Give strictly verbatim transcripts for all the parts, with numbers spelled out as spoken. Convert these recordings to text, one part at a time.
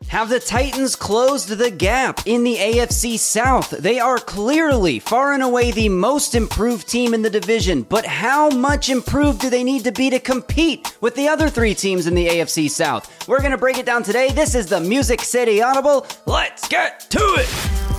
Have the Titans closed the gap in the A F C South? They are clearly far and away the most improved team in the division, but how much improved do they need to be to compete with the other three teams in the A F C South? We're going to break it down today. This is the Music City Audible. Let's get to it!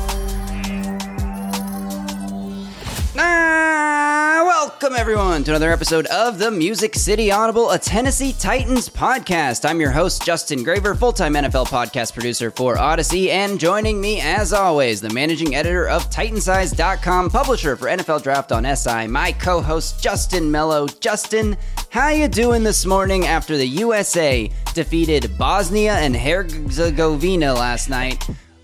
Ah, welcome everyone to another episode of the Music City Audible, a Tennessee Titans podcast. I'm your host, Justin Graver, full-time N F L podcast producer for Odyssey, and joining me, as always, the managing editor of Titansize dot com, publisher for N F L Draft on S I, my co-host, Justin Mello. Justin, how you doing this morning after the U S A defeated Bosnia and Herzegovina last night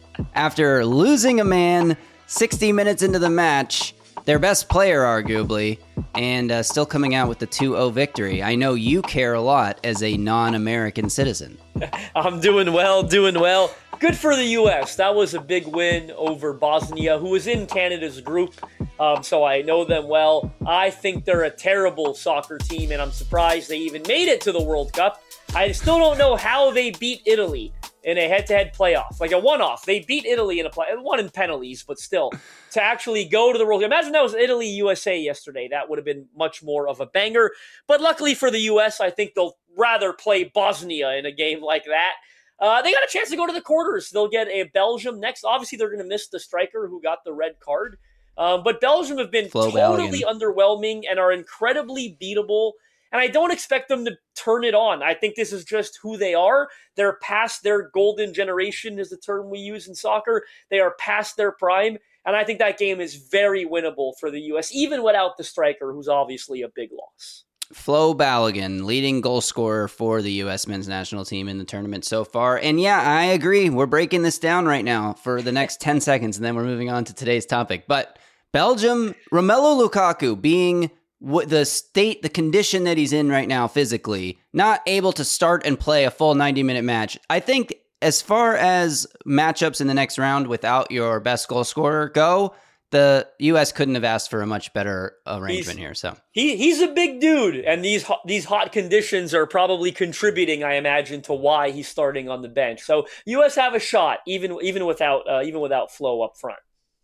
after losing a man sixty minutes into the match? Their best player, arguably, and uh, still coming out with the two oh victory. I know you care a lot as a non-American citizen. I'm doing well, doing well. Good for the U S. That was a big win over Bosnia, who was in Canada's group, um, so I know them well. I think they're a terrible soccer team, and I'm surprised they even made it to the World Cup. I still don't know how they beat Italy in a head-to-head playoff, like a one-off. They beat Italy in a play, one in penalties, but still, to actually go to the World Cup. Imagine that was Italy-U S A yesterday. That would have been much more of a banger. But luckily for the U S, I think they'll rather play Bosnia in a game like that. Uh, they got a chance to go to the quarters. They'll get a Belgium next. Obviously, they're going to miss the striker who got the red card. Um, but Belgium have been Flo totally Balogun. underwhelming and are incredibly beatable. And I don't expect them to turn it on. I think this is just who they are. They're past their golden generation, is the term we use in soccer. They are past their prime. And I think that game is very winnable for the U S, even without the striker, who's obviously a big loss. Flo Balogun, leading goal scorer for the U S men's national team in the tournament so far. And yeah, I agree. We're breaking this down right now for the next ten seconds, and then we're moving on to today's topic. But Belgium, Romelu Lukaku being what the state, the condition that he's in right now physically, not able to start and play a full ninety-minute match. I think as far as matchups in the next round without your best goal scorer go, the U S couldn't have asked for a much better arrangement he's, here. So he he's a big dude, and these hot, these hot conditions are probably contributing, I imagine, to why he's starting on the bench. So U S have a shot, even even without uh, even without Flo up front.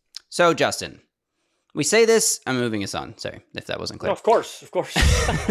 So Justin, we say this, I'm moving us on. Sorry if that wasn't clear. No, of course, of course.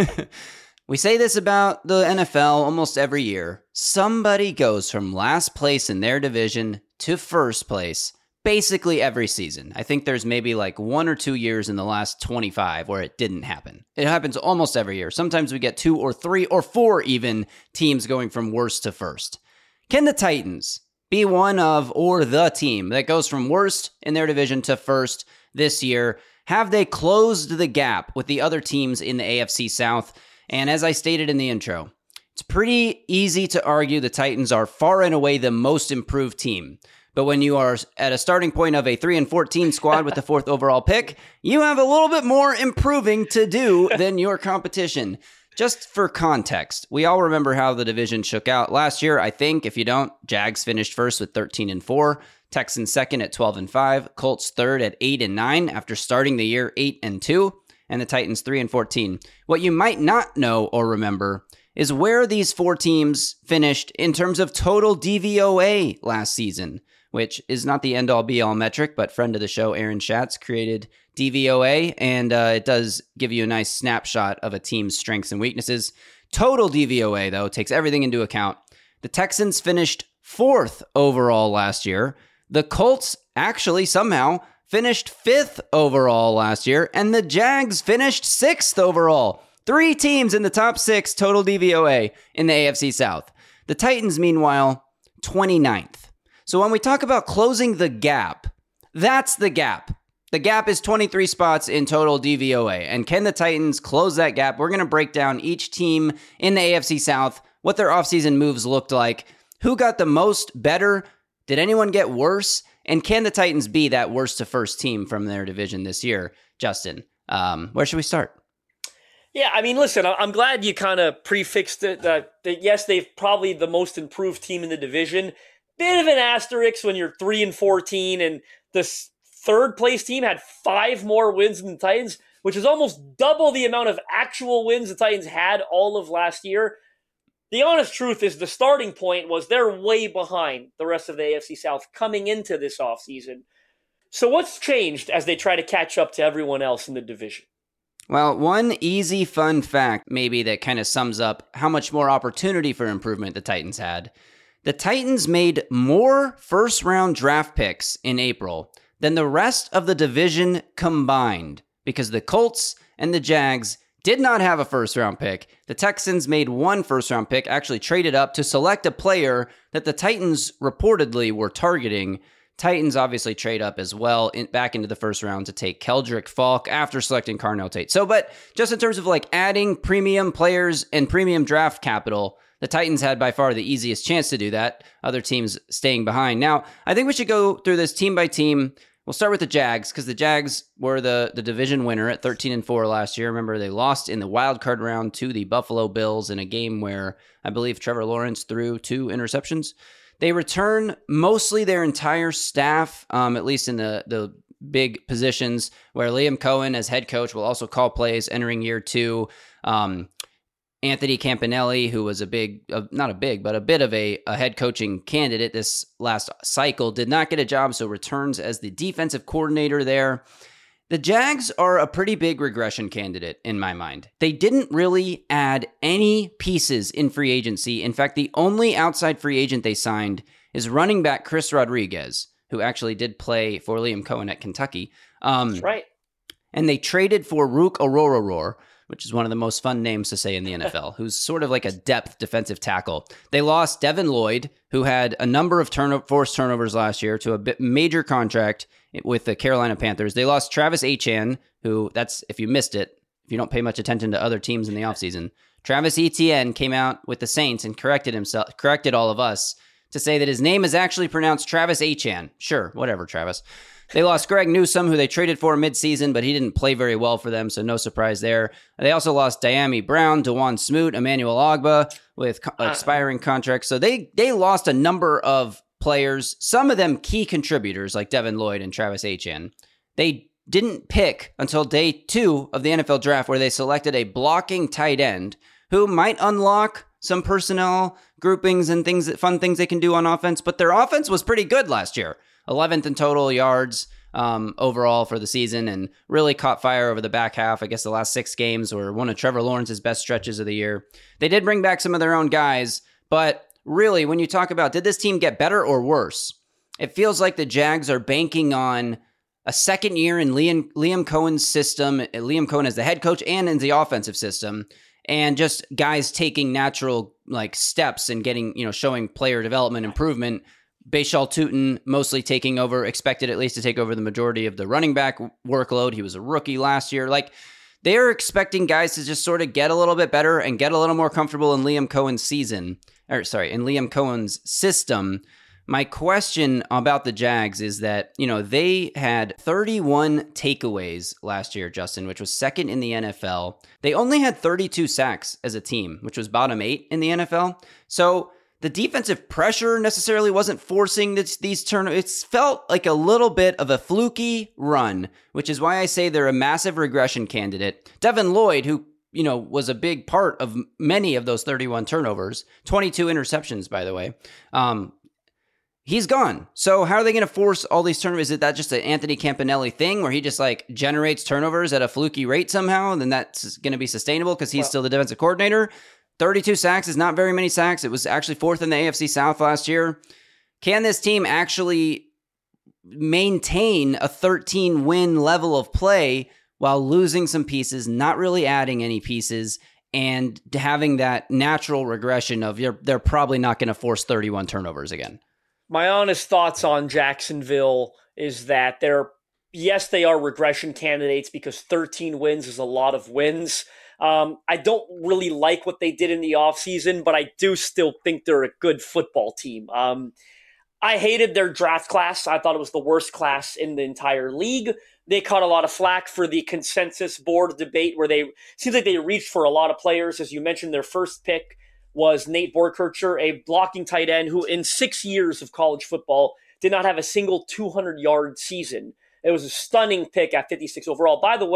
We say this about the N F L almost every year. Somebody goes from last place in their division to first place basically every season. I think there's maybe like one or two years in the last twenty-five where it didn't happen. It happens almost every year. Sometimes we get two or three or four even teams going from worst to first. Can the Titans be one of or the team that goes from worst in their division to first this year? Have they closed the gap with the other teams in the A F C South? And as I stated in the intro, it's pretty easy to argue the Titans are far and away the most improved team. But when you are at a starting point of a three and fourteen squad with the fourth overall pick, you have a little bit more improving to do than your competition. Just for context, we all remember how the division shook out last year. I think if you don't, Jags finished first with thirteen and four. Texans second at twelve and five, Colts third at eight and nine after starting the year eight and two, and the Titans three and fourteen. What you might not know or remember is where these four teams finished in terms of total D V O A last season, which is not the end-all be-all metric, but friend of the show, Aaron Schatz, created D V O A, and uh, it does give you a nice snapshot of a team's strengths and weaknesses. Total D V O A, though, takes everything into account. The Texans finished fourth overall last year. The Colts actually somehow finished fifth overall last year, and the Jags finished sixth overall. Three teams in the top six total D V O A in the A F C South. The Titans, meanwhile, twenty-ninth. So when we talk about closing the gap, that's the gap. The gap is twenty-three spots in total D V O A. And can the Titans close that gap? We're going to break down each team in the A F C South, what their offseason moves looked like, who got the most better. Did anyone get worse? And can the Titans be that worst to first team from their division this year? Justin, um, where should we start? Yeah, I mean, listen, I'm glad you kind of prefixed it that, that, yes, they've probably the most improved team in the division. Bit of an asterisk when you're three and fourteen, and the third place team had five more wins than the Titans, which is almost double the amount of actual wins the Titans had all of last year. the honest truth is the starting point was they're way behind the rest of the A F C South coming into this offseason. So what's changed as they try to catch up to everyone else in the division? Well, one easy fun fact maybe that kind of sums up how much more opportunity for improvement the Titans had. The Titans made more first-round draft picks in April than the rest of the division combined, because the Colts and the Jags did not have a first-round pick. The Texans made one first-round pick, actually traded up to select a player that the Titans reportedly were targeting. Titans obviously trade up as well in, back into the first round to take Keldrick Falk after selecting Carnell Tate. So, but just in terms of like adding premium players and premium draft capital, the Titans had by far the easiest chance to do that. Other teams staying behind. Now, I think we should go through this team by team. We'll start with the Jags because the Jags were the, the division winner at thirteen and four last year. Remember, they lost in the wild card round to the Buffalo Bills in a game where I believe Trevor Lawrence threw two interceptions. They return mostly their entire staff, um, at least in the, the big positions, where Liam Cohen as head coach will also call plays entering year two. Um, Anthony Campanelli, who was a big, uh, not a big, but a bit of a, a head coaching candidate this last cycle, did not get a job, so returns as the defensive coordinator there. The Jags are a pretty big regression candidate in my mind. They didn't really add any pieces in free agency. In fact, the only outside free agent they signed is running back Chris Rodriguez, who actually did play for Liam Cohen at Kentucky. Um, That's right. And they traded for Rook Orororor, which is one of the most fun names to say in the N F L, who's sort of like a depth defensive tackle. They lost Devin Lloyd, who had a number of turno- forced turnovers last year, to a bit major contract with the Carolina Panthers. They lost Travis Etienne, who, that's, if you missed it, if you don't pay much attention to other teams in the offseason, Travis Etienne came out with the Saints and corrected himself, corrected all of us to say that his name is actually pronounced Travis Etienne. Sure, whatever, Travis. They lost Greg Newsome, who they traded for midseason, but he didn't play very well for them, so no surprise there. They also lost Diami Brown, Dewan Smoot, Emmanuel Ogba with co- expiring contracts. So they they lost a number of players, some of them key contributors like Devin Lloyd and Travis Etienne. They didn't pick until day two of the N F L draft, where they selected a blocking tight end who might unlock some personnel groupings and things, fun things they can do on offense, but their offense was pretty good last year. eleventh in total yards um, overall for the season, and really caught fire over the back half. I guess the last six games were one of Trevor Lawrence's best stretches of the year. They did bring back some of their own guys, but really, when you talk about did this team get better or worse, it feels like the Jags are banking on a second year in Liam, Liam Cohen's system, Liam Cohen as the head coach and in the offensive system, and just guys taking natural like steps and getting, you know, showing player development improvement. Bashal Tutin mostly taking over, expected at least to take over the majority of the running back workload. He was a rookie last year. Like, they're expecting guys to just sort of get a little bit better and get a little more comfortable in Liam Cohen's season, or sorry, in Liam Cohen's system. My question about the Jags is that, you know, they had thirty-one takeaways last year, Justin, which was second in the N F L. They only had thirty-two sacks as a team, which was bottom eight in the N F L. So the defensive pressure necessarily wasn't forcing this, these turnovers. It's felt like a little bit of a fluky run, which is why I say they're a massive regression candidate. Devin Lloyd, who, you know, was a big part of many of those thirty-one turnovers, twenty-two interceptions, by the way. Um, he's gone. So how are they going to force all these turnovers? Is that just an Anthony Campanelli thing where he just like generates turnovers at a fluky rate somehow? And then that's going to be sustainable because he's well, still the defensive coordinator. thirty-two sacks is not very many sacks. It was actually fourth in the A F C South last year. Can this team actually maintain a thirteen-win level of play while losing some pieces, not really adding any pieces, and having that natural regression of you're, they're probably not going to force thirty-one turnovers again? My honest thoughts on Jacksonville is that they're, yes, they are regression candidates because thirteen wins is a lot of wins. Um, I don't really like what they did in the offseason, but I do still think they're a good football team. Um, I hated their draft class. I thought it was the worst class in the entire league. They caught a lot of flack for the consensus board debate where they seems like they reached for a lot of players. As you mentioned, their first pick was Nate Borkircher, a blocking tight end who in six years of college football did not have a single two hundred yard season. It was a stunning pick at fifty-six overall. By the way,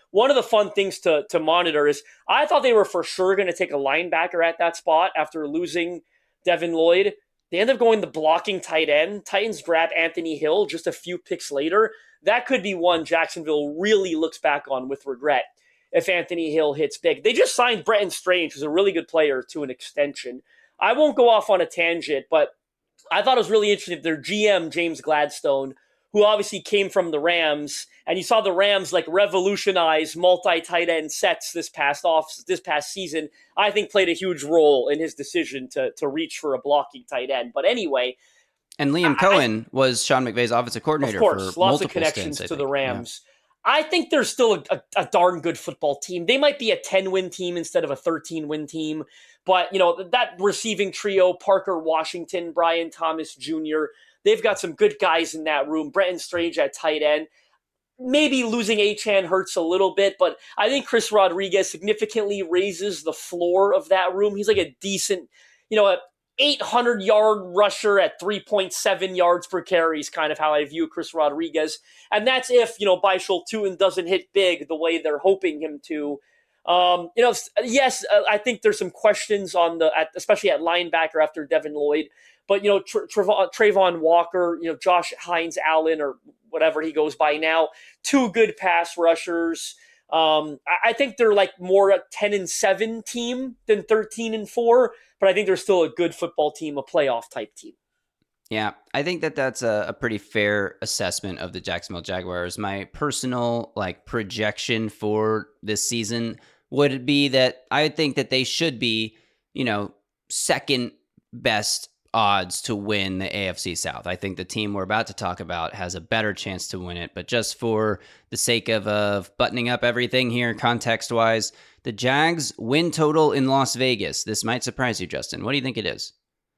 one of the fun things to, to monitor is I thought they were for sure going to take a linebacker at that spot after losing Devin Lloyd. They end up going the blocking tight end. Titans grab Anthony Hill just a few picks later. That could be one Jacksonville really looks back on with regret if Anthony Hill hits big. They just signed Bretton Strange, who's a really good player, to an extension. I won't go off on a tangent, but I thought it was really interesting. Their G M, James Gladstone, who obviously came from the Rams, and you saw the Rams like revolutionize multi-tight end sets this past off this past season, I think played a huge role in his decision to, to reach for a blocking tight end. But anyway. And Liam I, Cohen was Sean McVay's offensive coordinator. Of course, for lots of connections stints, to the Rams. Yeah. I think they're still a, a, a darn good football team. They might be a ten-win team instead of a thirteen-win team. But, you know, that receiving trio, Parker Washington, Brian Thomas Junior, they've got some good guys in that room. Bretton Strange at tight end. Maybe losing Achane hurts a little bit, but I think Chris Rodriguez significantly raises the floor of that room. He's like a decent, you know, a eight hundred yard rusher at three point seven yards per carry is kind of how I view Chris Rodriguez. And that's if, you know, Baishal Tuin doesn't hit big the way they're hoping him to. Um, you know, yes, I think there's some questions on the, at, especially at linebacker after Devin Lloyd, but, you know, Tra- Tra- Trayvon Walker, you know, Josh Hines Allen or whatever he goes by now, two good pass rushers. Um, I, I think they're like more a ten and seven team than thirteen and four, but I think they're still a good football team, a playoff type team. Yeah, I think that that's a, a pretty fair assessment of the Jacksonville Jaguars. My personal like projection for this season would be that I think that they should be, you know, second best odds to win the A F C South. I think the team we're about to talk about has a better chance to win it, but just for the sake of, of buttoning up everything here context-wise, the Jags win total in Las Vegas. This might surprise you, Justin. What do you think it is?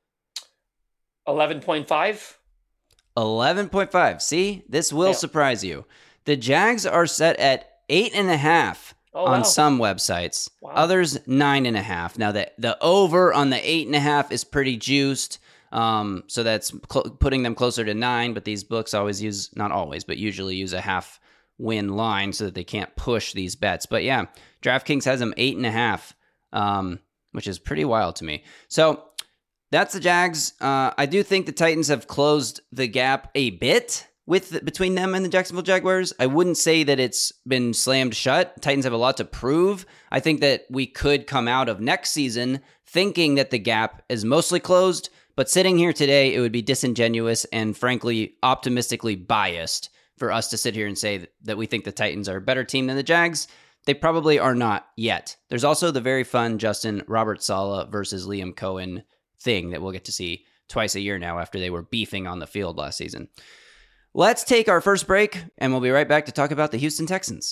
eleven point five? eleven point five. See, this will yeah. surprise you. The Jags are set at eight and a half oh, on wow. some websites. Wow. Others, nine and a half. Now, the, the over on the eight and a half is pretty juiced. Um, so that's cl- putting them closer to nine, but these books always use, not always, but usually use a half win line so that they can't push these bets. But yeah, DraftKings has them eight and a half, um, which is pretty wild to me. So that's the Jags. Uh, I do think the Titans have closed the gap a bit with the, between them and the Jacksonville Jaguars. I wouldn't say that it's been slammed shut. Titans have a lot to prove. I think that we could come out of next season thinking that the gap is mostly closed, but sitting here today, it would be disingenuous and frankly optimistically biased for us to sit here and say that we think the Titans are a better team than the Jags. They probably are not yet. There's also the very fun Justin Robert Saleh versus Liam Cohen thing that we'll get to see twice a year now after they were beefing on the field last season. Let's take our first break, and we'll be right back to talk about the Houston Texans.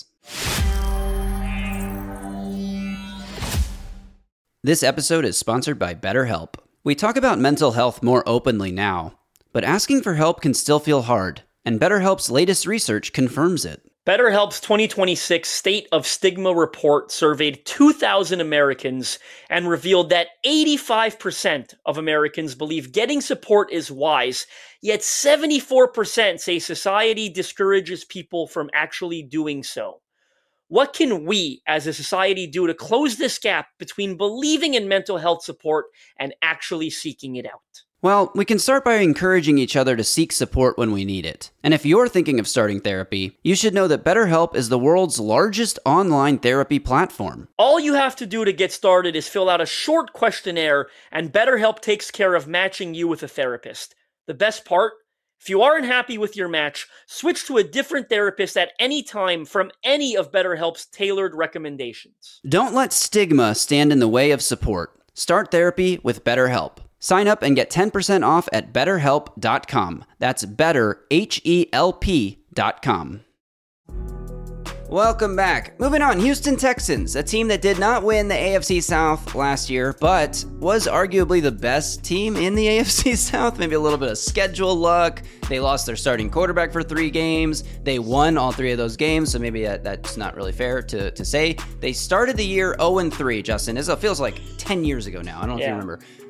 This episode is sponsored by BetterHelp. We talk about mental health more openly now, but asking for help can still feel hard, and BetterHelp's latest research confirms it. BetterHelp's twenty twenty-six State of Stigma report surveyed two thousand Americans and revealed that eighty-five percent of Americans believe getting support is wise, yet seventy-four percent say society discourages people from actually doing so. What can we as a society do to close this gap between believing in mental health support and actually seeking it out? Well, we can start by encouraging each other to seek support when we need it. And if you're thinking of starting therapy, you should know that BetterHelp is the world's largest online therapy platform. All you have to do to get started is fill out a short questionnaire, and BetterHelp takes care of matching you with a therapist. The best part? If you aren't happy with your match, switch to a different therapist at any time from any of BetterHelp's tailored recommendations. Don't let stigma stand in the way of support. Start therapy with BetterHelp. Sign up and get ten percent off at better help dot com. That's better, H E L P dot com. Welcome back. Moving on, Houston Texans, a team that did not win the A F C South last year, but was arguably the best team in the A F C South. Maybe a little bit of schedule luck. They lost their starting quarterback for three games. They won all three of those games, so maybe that, that's not really fair to, to say. They started the year oh and three, Justin. This feels like ten years ago now. I don't know yeah. if you remember.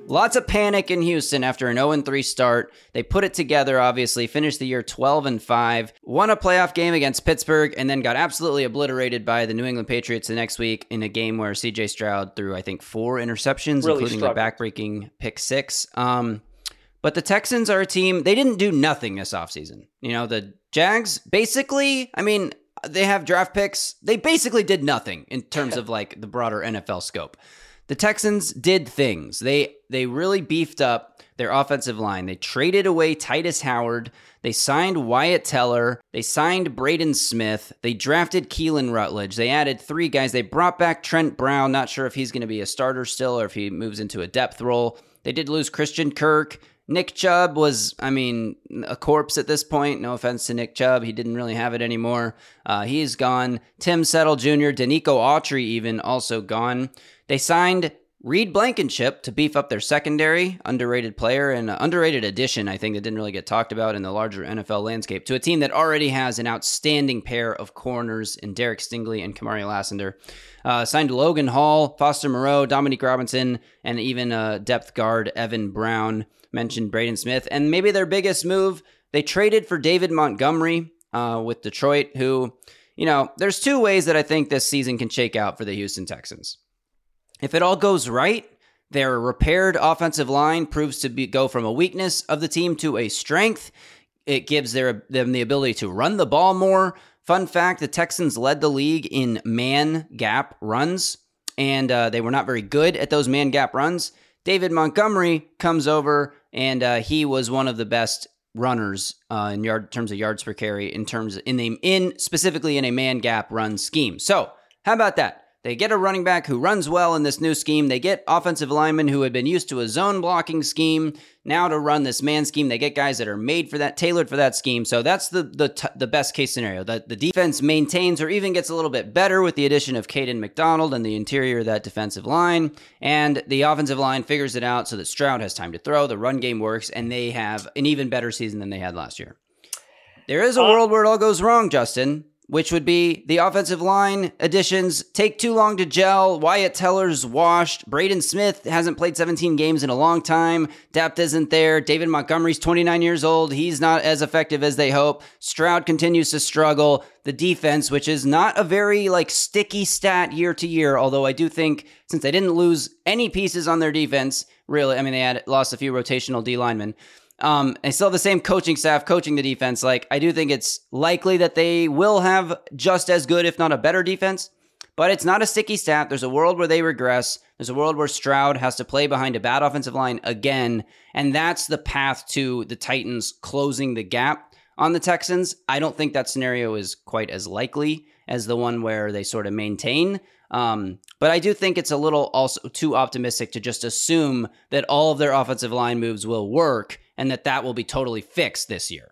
Lots of panic in Houston after an oh and three start. They put it together, obviously, finished the year twelve and five, won a playoff game against Pittsburgh, and then got absolutely obliterated by the New England Patriots the next week in a game where C J Stroud threw, I think, four interceptions, really including struggled. the back-breaking pick six. Um, but the Texans are a team, they didn't do nothing this offseason. You know, the Jags, basically, I mean, they have draft picks. They basically did nothing in terms of, like, the broader N F L scope. The Texans did things. They they really beefed up their offensive line. They traded away Titus Howard. They signed Wyatt Teller. They signed Braden Smith. They drafted Keelan Rutledge. They added three guys. They brought back Trent Brown. Not sure if he's going to be a starter still or if he moves into a depth role. They did lose Christian Kirk. Nick Chubb was, I mean, a corpse at this point. No offense to Nick Chubb. He didn't really have it anymore. Uh, he's gone. Tim Settle Junior, Danico Autry even also gone. They signed Reed Blankenship to beef up their secondary, underrated player and underrated addition, I think, that didn't really get talked about in the larger N F L landscape, to a team that already has an outstanding pair of corners in Derek Stingley and Kamari Lassiter. Uh, signed Logan Hall, Foster Moreau, Dominique Robinson, and even uh, depth guard Evan Brown. Mentioned Braden Smith. And maybe their biggest move, they traded for David Montgomery uh, with Detroit, who, you know, there's two ways that I think this season can shake out for the Houston Texans. If it all goes right, their repaired offensive line proves to be, go from a weakness of the team to a strength. It gives their, them the ability to run the ball more. Fun fact, the Texans led the league in man gap runs, and uh, they were not very good at those man gap runs. David Montgomery comes over, and uh, he was one of the best runners uh, in yard terms of yards per carry in terms of, in the in specifically in a man gap run scheme. So how about that? They get a running back who runs well in this new scheme. They get offensive linemen who had been used to a zone blocking scheme now to run this man scheme. They get guys that are made for that, tailored for that scheme. So that's the the t- the best case scenario. That the defense maintains or even gets a little bit better with the addition of Caden McDonald and the interior of that defensive line. And the offensive line figures it out so that Stroud has time to throw. The run game works, and they have an even better season than they had last year. There is a uh- world where it all goes wrong, Justin, which would be the offensive line additions take too long to gel. Wyatt Teller's washed. Braden Smith hasn't played seventeen games in a long time. Depth isn't there. David Montgomery's twenty-nine years old. He's not as effective as they hope. Stroud continues to struggle. The defense, which is not a very like sticky stat year to year, although I do think since they didn't lose any pieces on their defense, really, I mean, they had lost a few rotational D linemen. Um, and still the same coaching staff coaching the defense. Like, I do think it's likely that they will have just as good, if not a better defense, but it's not a sticky stat. There's a world where they regress. There's a world where Stroud has to play behind a bad offensive line again. And that's the path to the Titans closing the gap on the Texans. I don't think that scenario is quite as likely as the one where they sort of maintain. Um, but I do think it's a little also too optimistic to just assume that all of their offensive line moves will work and that that will be totally fixed this year.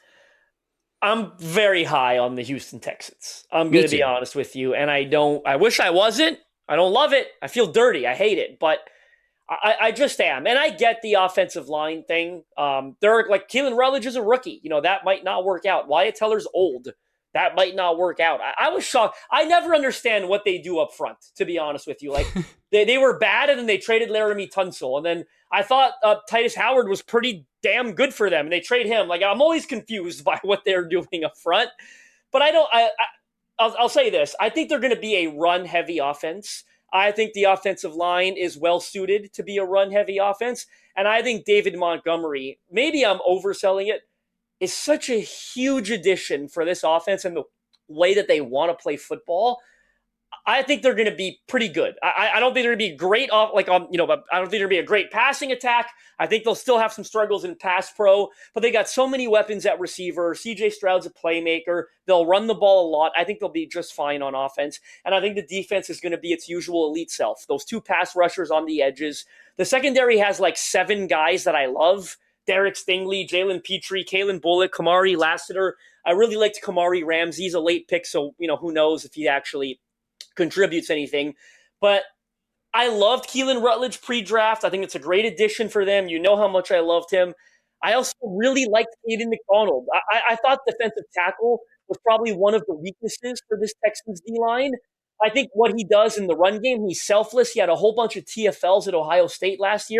I'm very high on the Houston Texans. I'm going to be honest with you. And I don't, I wish I wasn't. I don't love it. I feel dirty. I hate it, but I, I just am. And I get the offensive line thing. Um, they're like Keelan Rutledge is a rookie. You know, that might not work out. Wyatt Teller's old. That might not work out. I, I was shocked. I never understand what they do up front, to be honest with you. Like they, they were bad, and then they traded Laramie Tunsil. And then I thought uh, Titus Howard was pretty damn good for them, and they trade him. Like, I'm always confused by what they're doing up front. But I don't. I, I I'll, I'll say this: I think they're going to be a run-heavy offense. I think the offensive line is well suited to be a run-heavy offense, and I think David Montgomery. Maybe I'm overselling it. Is such a huge addition for this offense and the way that they want to play football. I think they're going to be pretty good. I, I don't think they're going to be great off, like um, you know, I don't think they're going to be a great passing attack. I think they'll still have some struggles in pass pro, but they got so many weapons at receiver. C J Stroud's a playmaker. They'll run the ball a lot. I think they'll be just fine on offense, and I think the defense is going to be its usual elite self. Those two pass rushers on the edges. The secondary has like seven guys that I love. Derek Stingley, Jalen Petrie, Kalen Bullock, Kamari Lassiter. I really liked Kamari Ramsey. He's a late pick, so you know who knows if he actually contributes anything. But I loved Keelan Rutledge pre-draft. I think it's a great addition for them. You know how much I loved him. I also really liked Caden McDonald. I, I thought defensive tackle was probably one of the weaknesses for this Texans D-line. I think what he does in the run game, he's selfless. He had a whole bunch of T F Ls at Ohio State last year.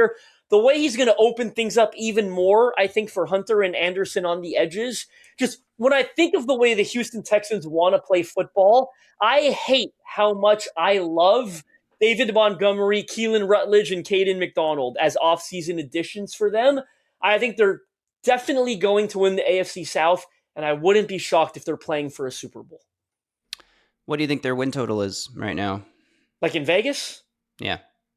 the way he's going to open things up even more, I think, for Hunter and Anderson on the edges. Just when I think of the way the Houston Texans want to play football, I hate how much I love David Montgomery, Keelan Rutledge, and Caden McDonald as offseason additions for them. I think they're definitely going to win the A F C South, and I wouldn't be shocked if they're playing for a Super Bowl. What do you think their win total is right now? Like in Vegas? Yeah.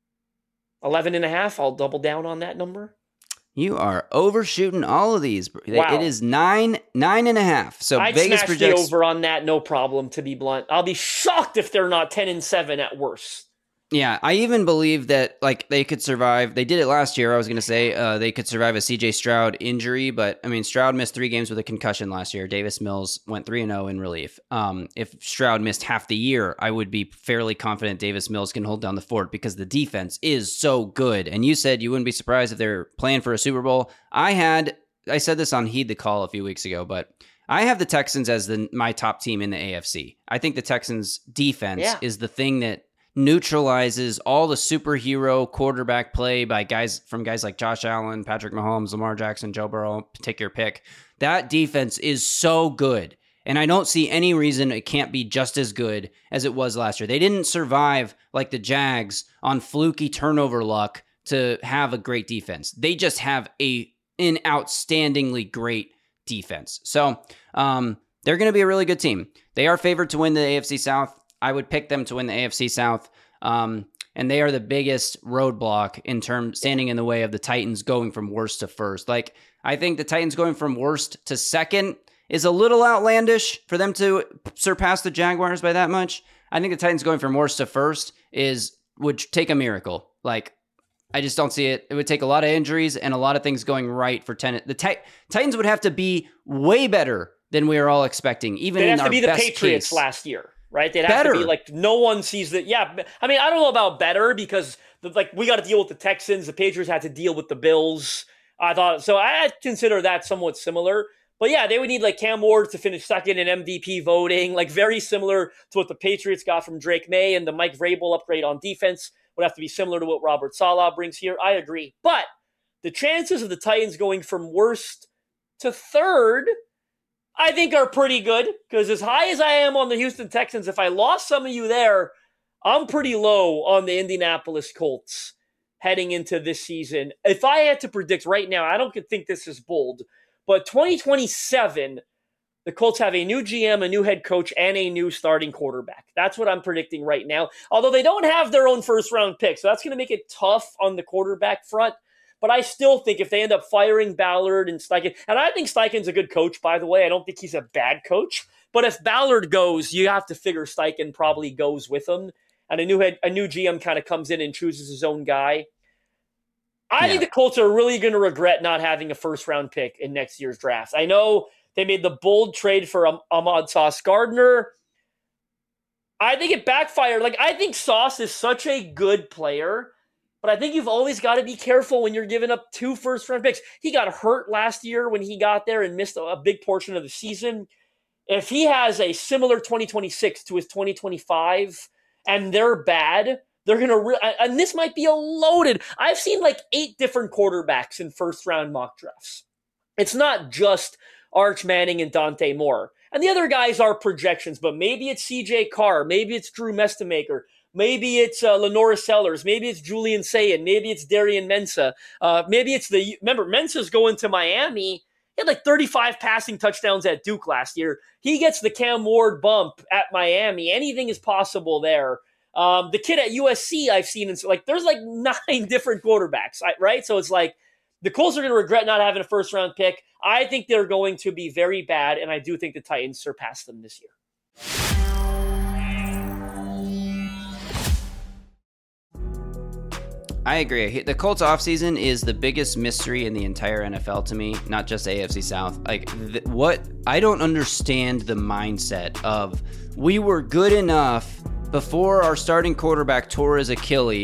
eleven and a half. I'll double down on that number. You are overshooting all of these. Wow. It is nine, nine and a half. So I'd Vegas smash projects the over on that, no problem, to be blunt. I'll be shocked if they're not ten and seven at worst. Yeah, I even believe that like they could survive. They did it last year. I was going to say uh, they could survive a C J Stroud injury, but I mean Stroud missed three games with a concussion last year. Davis Mills went three and zero in relief. Um, if Stroud missed half the year, I would be fairly confident Davis Mills can hold down the fort because the defense is so good. And you said you wouldn't be surprised if they're playing for a Super Bowl. I had I said this on Heed the Call a few weeks ago, but I have the Texans as the my top team in the A F C. I think the Texans defense Yeah. is the thing that neutralizes all the superhero quarterback play by guys from guys like Josh Allen, Patrick Mahomes, Lamar Jackson, Joe Burrow, take your pick. That defense is so good. And I don't see any reason it can't be just as good as it was last year. They didn't survive like the Jags on fluky turnover luck to have a great defense. They just have a an outstandingly great defense. So um, they're going to be a really good team. They are favored to win the A F C South. I would pick them to win the A F C South, um, and they are the biggest roadblock in terms standing in the way of the Titans going from worst to first. Like, I think the Titans going from worst to second is a little outlandish for them to surpass the Jaguars by that much. I think the Titans going from worst to first is would take a miracle. Like, I just don't see it. It would take a lot of injuries and a lot of things going right for ten. The tit- Titans would have to be way better than we are all expecting, even They'd in have our to be the best Patriots case. last year. Right? They'd have Better. to be like, no one sees that. Yeah. I mean, I don't know about better because the, like we got to deal with the Texans. The Patriots had to deal with the Bills. I thought, so I consider that somewhat similar. But yeah, they would need like Cam Ward to finish second in M V P voting, like very similar to what the Patriots got from Drake May, and the Mike Vrabel upgrade on defense would have to be similar to what Robert Saleh brings here. I agree. But the chances of the Titans going from worst to third, I think are pretty good, because as high as I am on the Houston Texans, if I lost some of you there, I'm pretty low on the Indianapolis Colts heading into this season. If I had to predict right now, I don't think this is bold, but twenty twenty-seven, the Colts have a new G M, a new head coach, and a new starting quarterback. That's what I'm predicting right now, although they don't have their own first-round pick, so that's going to make it tough on the quarterback front. But I still think if they end up firing Ballard and Steichen, and I think Steichen's a good coach, by the way. I don't think he's a bad coach. But if Ballard goes, you have to figure Steichen probably goes with him. And a new head, a new G M kind of comes in and chooses his own guy. I yeah. think the Colts are really going to regret not having a first-round pick in next year's draft. I know they made the bold trade for um, Ahmad Sauce Gardner. I think it backfired. Like, I think Sauce is such a good player, but I think you've always got to be careful when you're giving up two first-round picks. He got hurt last year when he got there and missed a, a big portion of the season. If he has a similar twenty twenty-six to his twenty twenty-five and they're bad, they're going to re- – and this might be a loaded – I've seen like eight different quarterbacks in first-round mock drafts. It's not just Arch Manning and Dante Moore. And the other guys are projections, but maybe it's C J Carr. Maybe it's Drew Mestamaker. Maybe it's uh, Lenora Sellers. Maybe it's Julian Sayin. Maybe it's Darian Mensah. Uh, maybe it's the – remember, Mensah's going to Miami. He had like thirty-five passing touchdowns at Duke last year. He gets the Cam Ward bump at Miami. Anything is possible there. Um, the kid at U S C I've seen, and so, like, there's like nine different quarterbacks, right? So it's like the Colts are going to regret not having a first-round pick. I think they're going to be very bad, and I do think the Titans surpass them this year. I agree. The Colts offseason is the biggest mystery in the entire N F L to me, not just A F C South. Like, th- what I don't understand the mindset of we were good enough before our starting quarterback tore his Achilles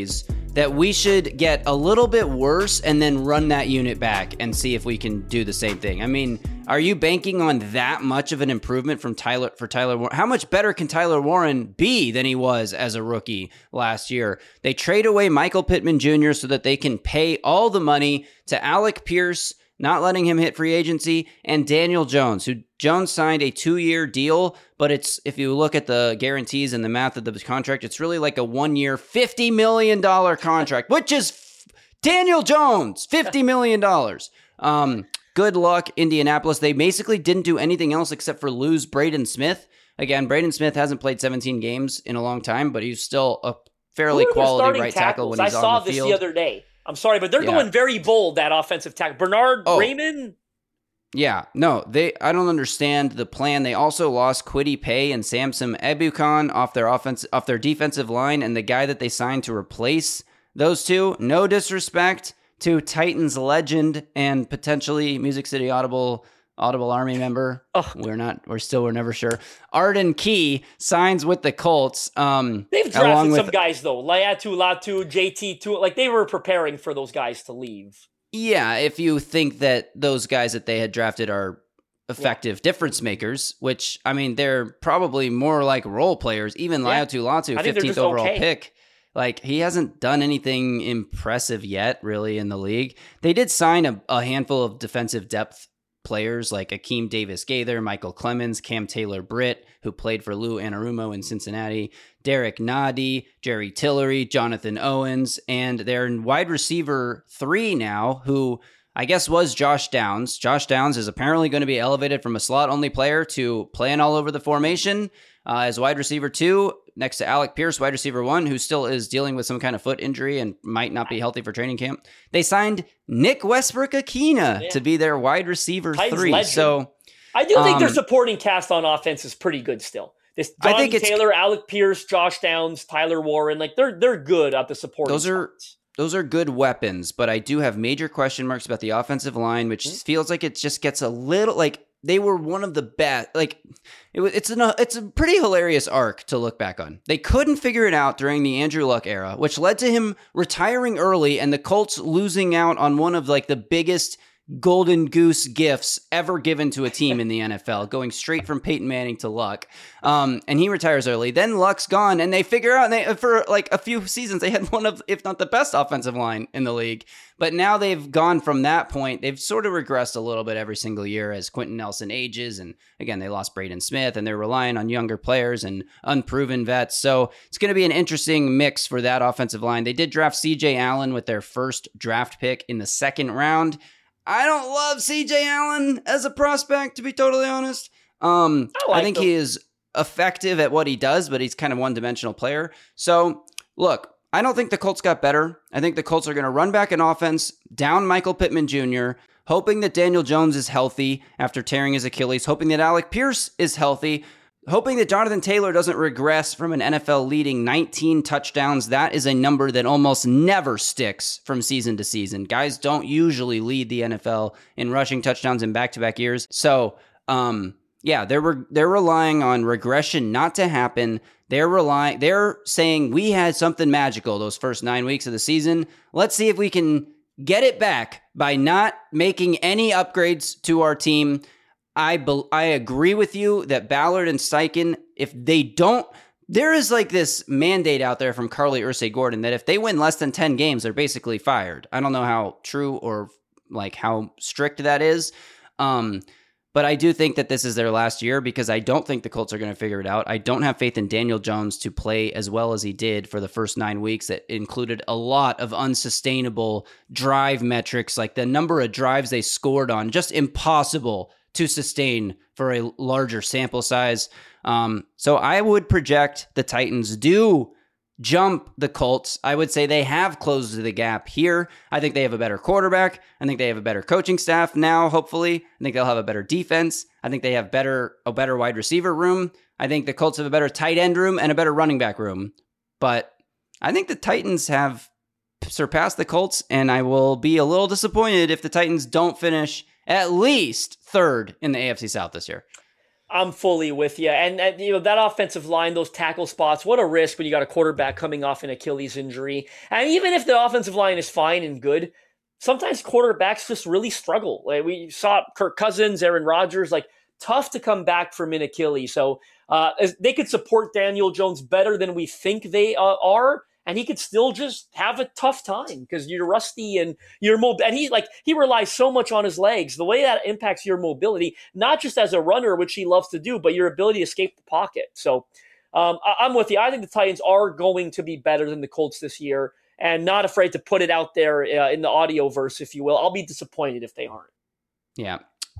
that we should get a little bit worse and then run that unit back and see if we can do the same thing. I mean, are you banking on that much of an improvement from Tyler for Tyler Warren? How much better can Tyler Warren be than he was as a rookie last year? They trade away Michael Pittman Junior so that they can pay all the money to Alec Pierce, not letting him hit free agency, and Daniel Jones, who Jones signed a two-year deal, but it's, if you look at the guarantees and the math of the contract, it's really like a one-year, fifty million dollars contract, which is f- Daniel Jones, fifty million dollars. Um, good luck, Indianapolis. They basically didn't do anything else except for lose Braden Smith. Again, Braden Smith hasn't played seventeen games in a long time, but he's still a fairly quality right tackle when he's on the field. I saw this the other day. I'm sorry, but they're yeah. going very bold, that offensive tackle. Bernard oh. Raymond? Yeah, no, they. I don't understand the plan. They also lost Kwity Paye and Samson Ebukam off their offense, off their defensive line, and the guy that they signed to replace those two. No disrespect to Titans legend and potentially Music City Audible Audible Army member. Oh. We're not. We're still. We're never sure. Arden Key signs with the Colts. Um, They've drafted with, some guys though, Laiatu Latu, J T two. Like they were preparing for those guys to leave. Yeah, if you think that those guys that they had drafted are effective yeah. difference makers, which, I mean, they're probably more like role players. Even yeah. Laiatu Latu, fifteenth overall okay. pick, like, he hasn't done anything impressive yet, really, in the league. They did sign a, a handful of defensive depth players like Akeem Davis-Gaither, Michael Clemens, Cam Taylor-Britt, who played for Lou Anarumo in Cincinnati, Derek Nadi, Jerry Tillery, Jonathan Owens, and their wide receiver three now, who I guess was Josh Downs. Josh Downs is apparently going to be elevated from a slot-only player to playing all over the formation uh, as wide receiver two, next to Alec Pierce, wide receiver one, who still is dealing with some kind of foot injury and might not be healthy for training camp. They signed Nick Westbrook-Akina yeah. to be their wide receiver Titans three. Legend. So I do think um, their supporting cast on offense is pretty good still. This Johnny Taylor, Alec Pierce, Josh Downs, Tyler Warren, like they're they're good at the supporting. Those are parts. Those are good weapons, but I do have major question marks about the offensive line, which mm-hmm. feels like it just gets a little like they were one of the best. Like it was, it's an it's a pretty hilarious arc to look back on. They couldn't figure it out during the Andrew Luck era, which led to him retiring early and the Colts losing out on one of like the biggest golden goose gifts ever given to a team in the N F L, going straight from Peyton Manning to Luck. Um, and he retires early. Then Luck's gone, and they figure out, and they, for like a few seasons, they had one of, if not the best offensive line in the league. But now they've gone from that point. They've sort of regressed a little bit every single year as Quentin Nelson ages. And again, they lost Braden Smith, and they're relying on younger players and unproven vets. So it's going to be an interesting mix for that offensive line. They did draft C J Allen with their first draft pick in the second round. I don't love C J Allen as a prospect, to be totally honest. Um, I, like I think them. he is effective at what he does, but he's kind of one-dimensional player. So, look, I don't think the Colts got better. I think the Colts are going to run back an offense, down Michael Pittman Junior, hoping that Daniel Jones is healthy after tearing his Achilles, hoping that Alec Pierce is healthy, hoping that Jonathan Taylor doesn't regress from an N F L leading nineteen touchdowns. That is a number that almost never sticks from season to season. Guys don't usually lead the N F L in rushing touchdowns in back-to-back years. So, um, yeah, they're re- they're relying on regression not to happen. They're relying. They're saying we had something magical those first nine weeks of the season. Let's see if we can get it back by not making any upgrades to our team. I be- I agree with you that Ballard and Steichen, if they don't, there is like this mandate out there from Carly Ursay-Gordon that if they win less than ten games, they're basically fired. I don't know how true or like how strict that is. Um, but I do think that this is their last year because I don't think the Colts are going to figure it out. I don't have faith in Daniel Jones to play as well as he did for the first nine weeks. That included a lot of unsustainable drive metrics, like the number of drives they scored on, just impossible to sustain for a larger sample size. Um, so I would project the Titans do jump the Colts. I would say they have closed the gap here. I think they have a better quarterback. I think they have a better coaching staff now, hopefully. I think they'll have a better defense. I think they have better a better wide receiver room. I think the Colts have a better tight end room and a better running back room. But I think the Titans have surpassed the Colts, and I will be a little disappointed if the Titans don't finish at least third in the A F C South this year. I'm fully with you. And, and, you know, that offensive line, those tackle spots, what a risk when you got a quarterback coming off an Achilles injury. And even if the offensive line is fine and good, sometimes quarterbacks just really struggle. Like we saw Kirk Cousins, Aaron Rodgers, like tough to come back from an Achilles. So uh, they could support Daniel Jones better than we think they uh, are. And he could still just have a tough time because you're rusty and you're mobile. And he like he relies so much on his legs. The way that impacts your mobility, not just as a runner, which he loves to do, but your ability to escape the pocket. So um, I- I'm with you. I think the Titans are going to be better than the Colts this year, and not afraid to put it out there uh, in the audio verse, if you will. I'll be disappointed if they aren't. Yeah.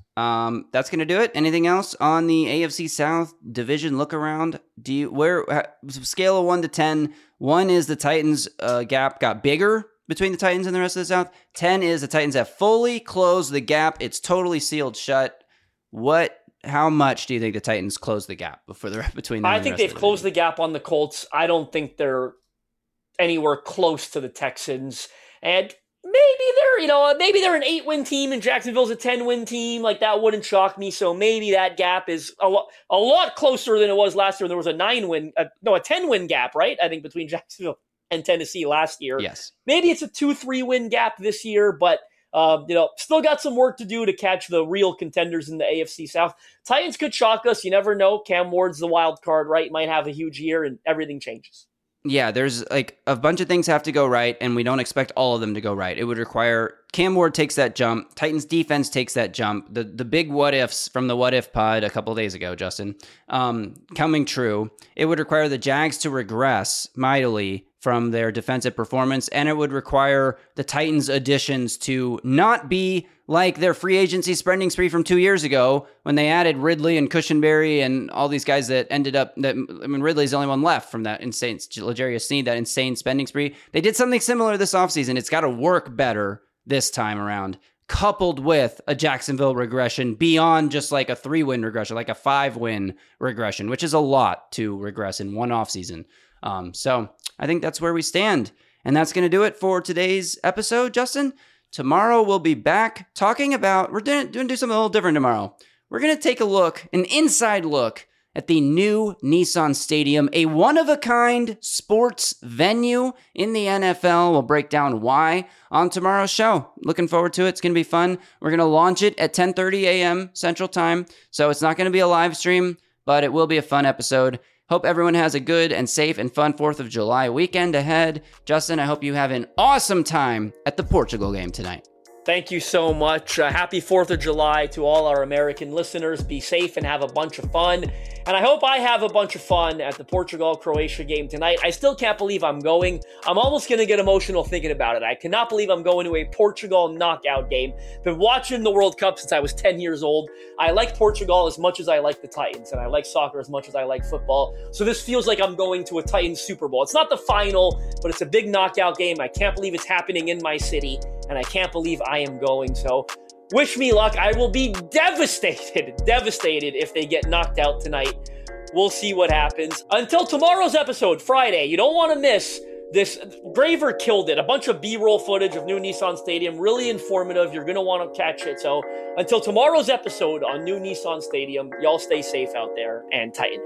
Um, that's going to do it. Anything else on the A F C South division look around? Do you, where, scale of one to ten, one is the Titans uh, gap got bigger between the Titans and the rest of the South. ten is the Titans have fully closed the gap. It's totally sealed shut. What, how much do you think the Titans closed the gap before the between them? I and think the rest they've of the closed division? the gap on the Colts. I don't think they're anywhere close to the Texans. And maybe they're, you know, maybe they're an eight-win team and Jacksonville's a ten-win team. Like, that wouldn't shock me. So maybe that gap is a lot, a lot closer than it was last year. There was a nine-win, uh, no, a ten-win gap, right? I think between Jacksonville and Tennessee last year. Yes. Maybe it's a two, three-win gap this year, but uh, you know, still got some work to do to catch the real contenders in the A F C South. Titans could shock us. You never know. Cam Ward's the wild card, right? Might have a huge year and everything changes. Yeah, there's like a bunch of things have to go right, and we don't expect all of them to go right. It would require Cam Ward takes that jump, Titans defense takes that jump, the the big what ifs from the what if pod a couple of days ago, Justin, um, coming true. It would require the Jags to regress mightily from their defensive performance, and it would require the Titans additions to not be like their free agency spending spree from two years ago when they added Ridley and Cushenberry and all these guys that ended up, that I mean, Ridley's the only one left from that insane, L'Jarius Sneed, that insane spending spree. They did something similar this offseason. It's got to work better this time around, coupled with a Jacksonville regression beyond just like a three-win regression, like a five-win regression, which is a lot to regress in one offseason. Um, so I think that's where we stand. And that's going to do it for today's episode, Justin. Tomorrow we'll be back talking about, we're doing, doing do something a little different tomorrow. We're going to take a look, an inside look at the new Nissan Stadium, a one-of-a-kind sports venue in the N F L. We'll break down why on tomorrow's show. Looking forward to it. It's going to be fun. We're going to launch it at ten thirty a.m. Central Time, so it's not going to be a live stream, but it will be a fun episode. Hope everyone has a good and safe and fun fourth of July weekend ahead. Justin, I hope you have an awesome time at the Portugal game tonight. Thank you so much. Uh, happy fourth of July to all our American listeners. Be safe and have a bunch of fun. And I hope I have a bunch of fun at the Portugal-Croatia game tonight. I still can't believe I'm going. I'm almost going to get emotional thinking about it. I cannot believe I'm going to a Portugal knockout game. Been watching the World Cup since I was ten years old. I like Portugal as much as I like the Titans, and I like soccer as much as I like football. So this feels like I'm going to a Titans Super Bowl. It's not the final, but it's a big knockout game. I can't believe it's happening in my city, and I can't believe I am going. So wish me luck. I will be devastated, devastated if they get knocked out tonight. We'll see what happens. Until tomorrow's episode, Friday, you don't want to miss this. Graver killed it. A bunch of B-roll footage of new Nissan Stadium. Really informative. You're going to want to catch it. So until tomorrow's episode on new Nissan Stadium, y'all stay safe out there and Titan.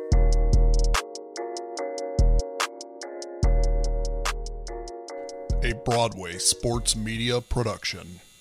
A Broadway sports media production.